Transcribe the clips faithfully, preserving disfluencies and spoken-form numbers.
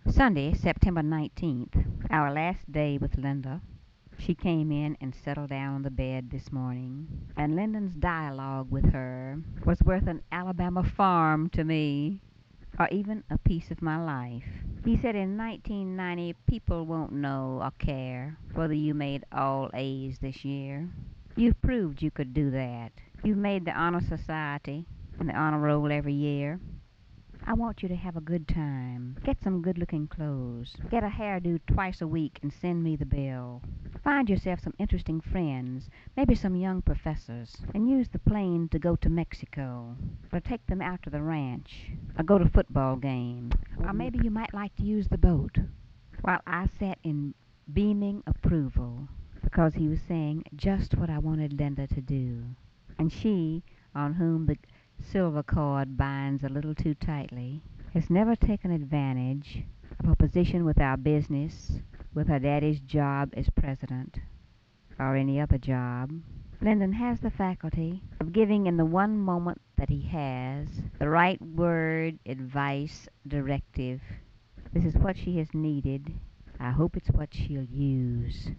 Sunday, September nineteenth, our last day with Linda. She came in and settled down on the bed this morning, and Lyndon's dialogue with her was worth an Alabama farm to me, or even a piece of my life. He said in nineteen ninety people won't know or care whether you made all A's this year. You've proved you could do that. You've made the honor society and the honor roll every year. I want you to have a good time. Get some good looking clothes. Get a hairdo twice a week and send me the bill. Find yourself some interesting friends, maybe some young professors, and use the plane to go to Mexico, or take them out to the ranch, or go to football games, or maybe you might like to use the boat. While I sat in beaming approval, because he was saying just what I wanted Linda to do, and she, on whom the silver cord binds a little too tightly, has never taken advantage of her position with our business, with her daddy's job as president, or any other job. Lyndon has the faculty of giving in the one moment that he has the right word, advice, directive. This is what she has needed. I hope it's what she'll use.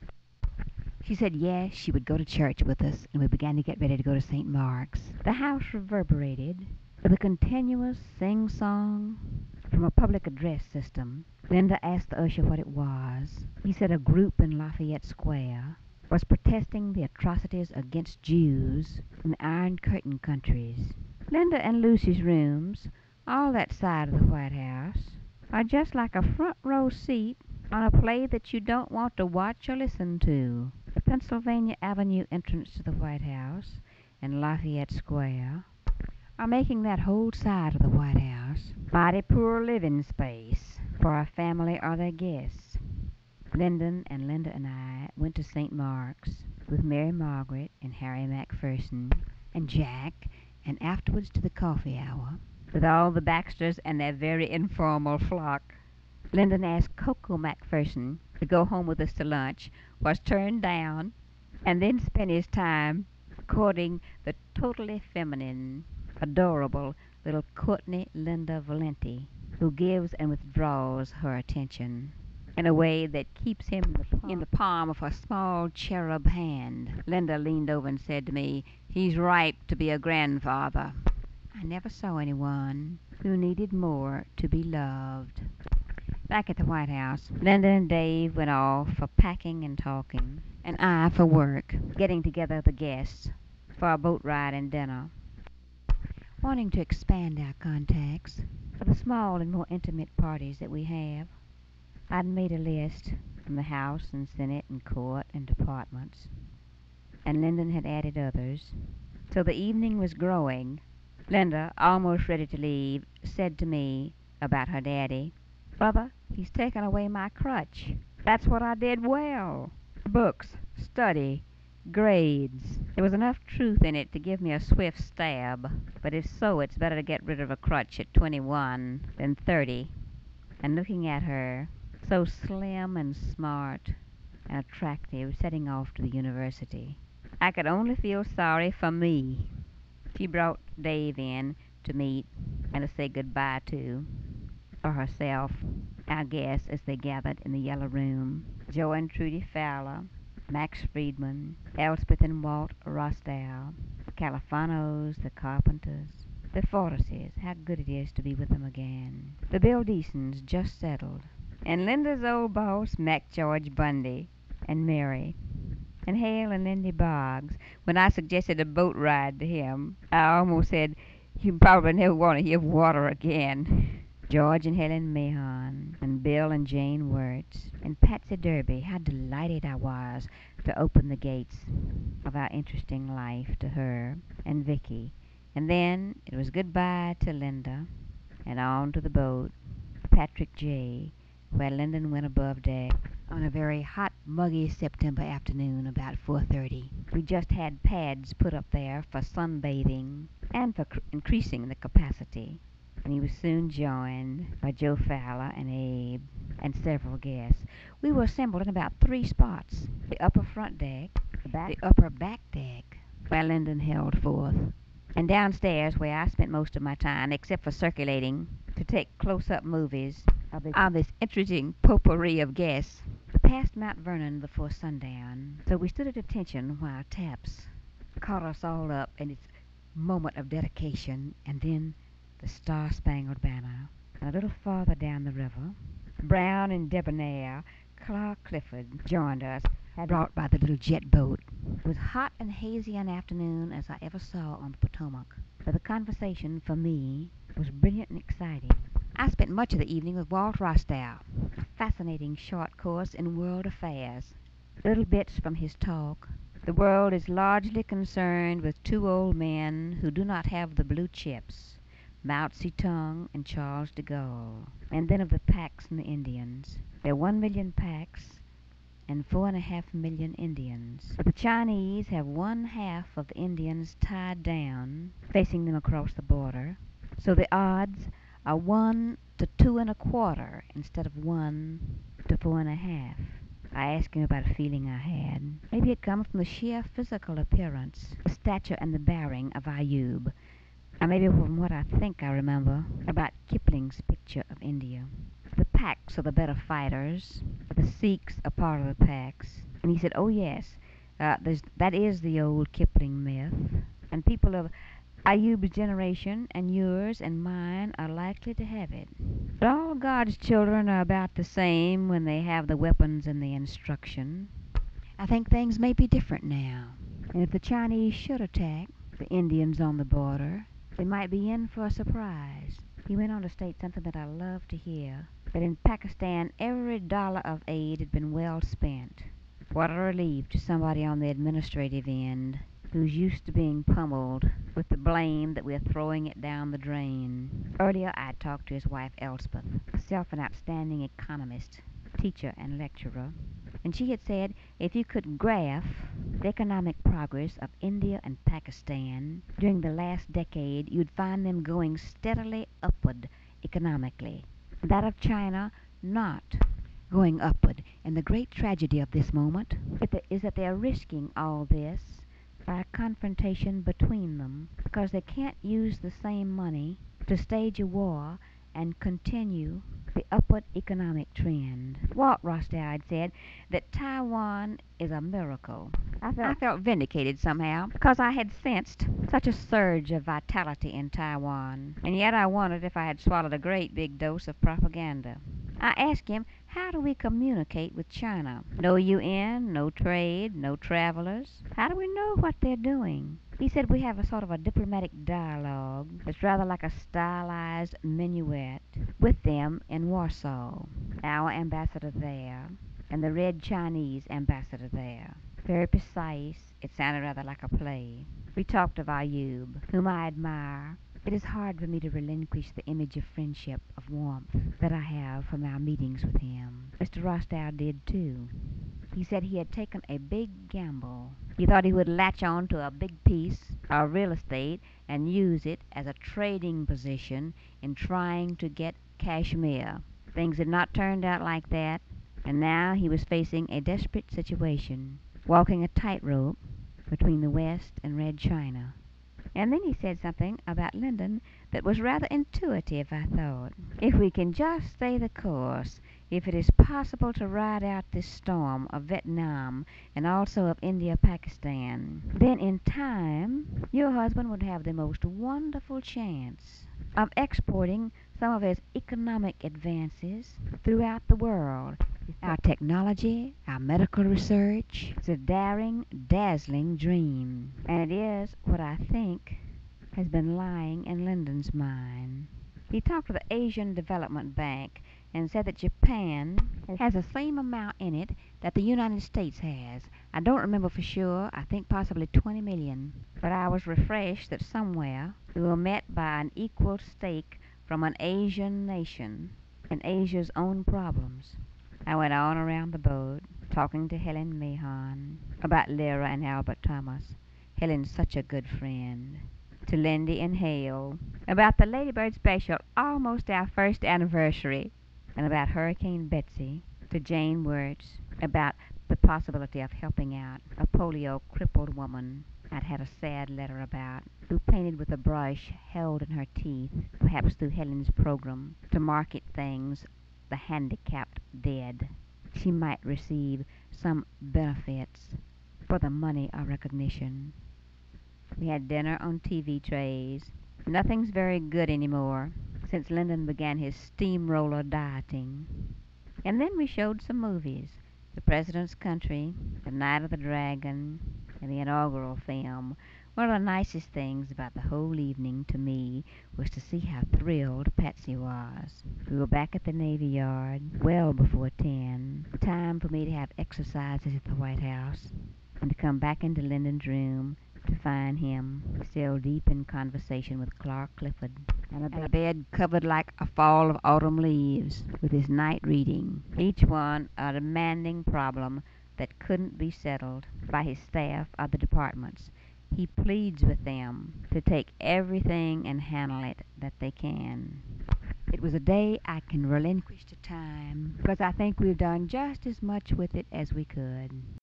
She said yes, she would go to church with us, and we began to get ready to go to Saint Mark's. The house reverberated with a continuous sing-song from a public address system. Linda asked the usher what it was. He said a group in Lafayette Square was protesting the atrocities against Jews in the Iron Curtain countries. Linda and Lucy's rooms, all that side of the White House, are just like a front row seat on a play that you don't want to watch or listen to. The Pennsylvania Avenue entrance to the White House and Lafayette Square are making that whole side of the White House mighty poor living space for a family or their guests. Lyndon and Linda and I went to Saint Mark's with Mary Margaret and Harry Macpherson and Jack, and afterwards to the coffee hour with all the Baxters and their very informal flock. Lyndon asked Coco Macpherson to go home with us to lunch, was turned down, and then spent his time courting the totally feminine, adorable little Courtney Linda Valenti, who gives and withdraws her attention in a way that keeps him in the, palm, in the palm of her small cherub hand. Linda leaned over and said to me, "He's ripe to be a grandfather." I never saw anyone who needed more to be loved. Back at the White House, Linda and Dave went off for packing and talking, and I for work, getting together the guests for a boat ride and dinner. Wanting to expand our contacts for the small and more intimate parties that we have, I'd made a list from the House and Senate and Court and departments, and Lyndon had added others. So the evening was growing. Linda, almost ready to leave, said to me about her daddy, "Brother, he's taken away my crutch. That's what I did well. Books, study, grades." There was enough truth in it to give me a swift stab, but if so, it's better to get rid of a crutch at twenty-one than thirty. And looking at her, so slim and smart and attractive, setting off to the university, I could only feel sorry for me. She brought Dave in to meet and to say goodbye to, for herself, our guests, as they gathered in the yellow room. Joe and Trudy Fowler, Max Friedman, Elspeth and Walt Rostow, the Califanos, the Carpenters, the Fortises. How good it is to be with them again. The Bill Deasons, just settled, and Linda's old boss, Mac George Bundy, and Mary, and Hale and Lindy Boggs. When I suggested a boat ride to him, I almost said, "You probably never want to hear water again." George and Helen Mahon, and Bill and Jane Wirtz, and Patsy Derby. How delighted I was to open the gates of our interesting life to her and Vicky. And then it was goodbye to Linda, and on to the boat, Patrick J., where Lyndon went above deck on a very hot, muggy September afternoon about four thirty. We just had pads put up there for sunbathing and for cr- increasing the capacity, and he was soon joined by Joe Fowler and Abe and several guests. We were assembled in about three spots: the upper front deck, the, back, the upper back deck, where Lyndon held forth, and downstairs, where I spent most of my time, except for circulating to take close-up movies of this, of this interesting potpourri of guests. We passed Mount Vernon before sundown, so we stood at attention while taps caught us all up in its moment of dedication, and then the Star-Spangled Banner. And a little farther down the river, brown and debonair, Clark Clifford joined us, brought by the little jet boat. It was hot and hazy an afternoon as I ever saw on the Potomac, but the conversation, for me, was brilliant and exciting. I spent much of the evening with Walt Rostow, a fascinating short course in world affairs. Little bits from his talk. The world is largely concerned with two old men who do not have the blue chips, Mao Zedong and Charles de Gaulle. And then of the Pacs and the Indians. There are one million Pacs and four and a half million Indians. But the Chinese have one half of the Indians tied down, facing them across the border. So the odds are one to two and a quarter instead of one to four and a half. I asked him about a feeling I had. Maybe it comes from the sheer physical appearance, the stature and the bearing of Ayub, or maybe from what I think I remember about Kipling's picture of India. The Pacs are the better fighters, but the Sikhs are part of the Pacs. And he said, oh yes, uh, there's, that is the old Kipling myth, and people of Ayub's generation and yours and mine are likely to have it. But all God's children are about the same when they have the weapons and the instruction. I think things may be different now. And if the Chinese should attack the Indians on the border, they might be in for a surprise. He went on to state something that I love to hear, that in Pakistan every dollar of aid had been well spent. What a relief to somebody on the administrative end who's used to being pummeled with the blame that we're throwing it down the drain. Earlier I talked to his wife Elspeth, herself an outstanding economist, teacher and lecturer, and she had said if you could graph the economic progress of India and Pakistan during the last decade, you'd find them going steadily upward economically. That of China not going upward. And the great tragedy of this moment is that they are risking all this by a confrontation between them, because they can't use the same money to stage a war and continue the upward economic trend. Walt Rostow had said that Taiwan is a miracle. I felt, I felt vindicated somehow, because I had sensed such a surge of vitality in Taiwan, and yet I wondered if I had swallowed a great big dose of propaganda. I asked him, how do we communicate with China? No U N, no trade, no travelers. How do we know what they're doing? He said we have a sort of a diplomatic dialogue that's rather like a stylized minuet with them in Warsaw, our ambassador there, and the Red Chinese ambassador there. Very precise. It sounded rather like a play. We talked of Ayub, whom I admire. It is hard for me to relinquish the image of friendship, of warmth, that I have from our meetings with him. Mister Rostow did too. He said he had taken a big gamble. He thought he would latch on to a big piece of real estate and use it as a trading position in trying to get Kashmir. Things had not turned out like that, and now he was facing a desperate situation, walking a tightrope between the West and Red China. And then he said something about Lyndon that was rather intuitive, I thought. If we can just stay the course, if it is possible to ride out this storm of Vietnam and also of India-Pakistan, then in time your husband would have the most wonderful chance of exporting some of his economic advances throughout the world. Our technology, our medical research, it's a daring, dazzling dream. And it is what I think has been lying in Lyndon's mind. He talked to the Asian Development Bank and said that Japan has the same amount in it that the United States has. I don't remember for sure. I think possibly twenty million. But I was refreshed that somewhere we were met by an equal stake from an Asian nation in Asia's own problems. I went on around the boat, talking to Helen Mahon about Lyra and Albert Thomas. Helen's such a good friend. To Lindy and Hale about the Ladybird special, almost our first anniversary, and about Hurricane Betsy. To Jane Wirtz about the possibility of helping out a polio-crippled woman I'd had a sad letter about, who painted with a brush held in her teeth, perhaps through Helen's program, to market things the handicapped dead. She might receive some benefits for the money or recognition. We had dinner on T V trays. Nothing's very good anymore since Lyndon began his steamroller dieting. And then we showed some movies: The President's Country, The Night of the Dragon, and the inaugural film. One of the nicest things about the whole evening to me was to see how thrilled Patsy was. We were back at the Navy Yard well before ten. Time for me to have exercises at the White House and to come back into Lyndon's room to find him still deep in conversation with Clark Clifford, and a bed covered like a fall of autumn leaves with his night reading, each one a demanding problem that couldn't be settled by his staff or the departments. He pleads with them to take everything and handle it that they can. It was a day I can relinquish to time because I think we've done just as much with it as we could.